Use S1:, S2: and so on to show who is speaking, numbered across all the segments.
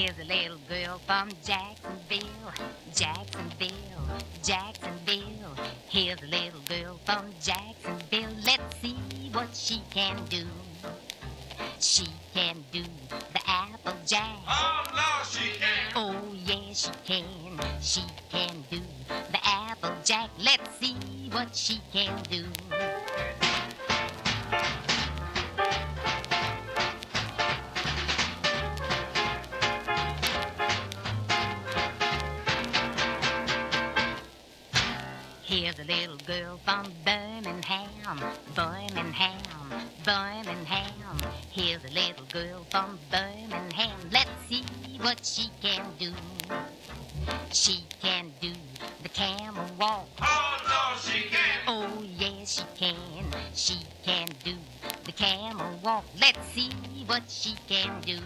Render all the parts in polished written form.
S1: Here's a little girl from Jacksonville, Jacksonville, Jacksonville. Here's a little girl from Jacksonville. Let's see what she can do. She can do the Applejack.
S2: Oh, no, she can't.
S1: Oh, yes, she can. She can do the Applejack. Let's see what she can do. Here's a little girl from Birmingham, Birmingham, Birmingham. Here's a little girl from Birmingham. Let's see what she can do. She can do the camel walk.
S2: Oh, no, she can't.
S1: Oh, yes, she can. She can do the camel walk. Let's see what she can do.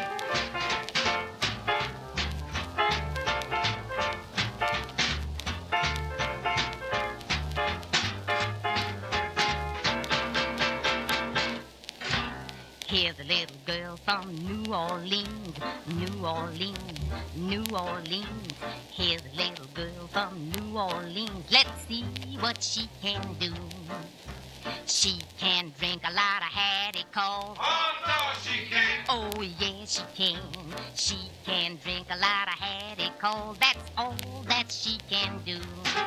S1: Here's a little girl from New Orleans, New Orleans, New Orleans. Here's a little girl from New Orleans. Let's see what she can do. She can drink a lot of Hattie Cole.
S2: Oh, no, she can't.
S1: Oh, yes, she can. She can drink a lot of Hattie Cole. That's all that she can do.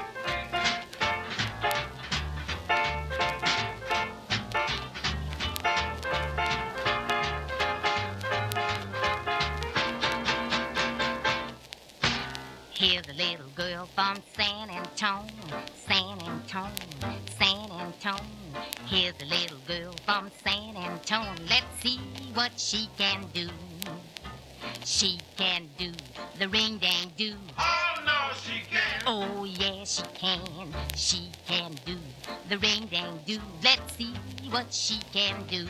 S1: Here's a little girl from San Antone, San Antone, San Antone. Here's a little girl from San Antone. Let's see what she can do. She can do the ring-dang-do.
S2: Oh, no, she can't.
S1: Oh, yes, she can. She can do the ring-dang-do. Let's see what she can do.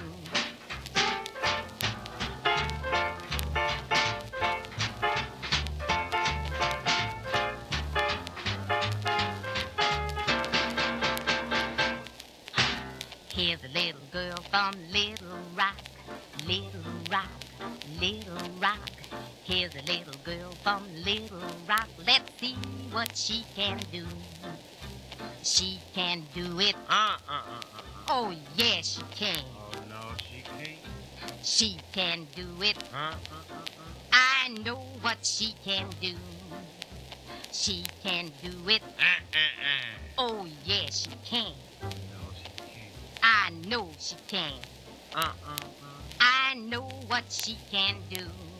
S1: Here's a little girl from Little Rock, Little Rock, Little Rock. Here's a little girl from Little Rock. Let's see what she can do. She can do it. Oh, yes, she can.
S2: Oh, no, she can't.
S1: She can do it.
S2: Uh-uh.
S1: I know what she can do. She can do it. Oh, yes, she can.
S2: No, she can't.
S1: I know she can.
S2: Uh-uh.
S1: I know what she can do.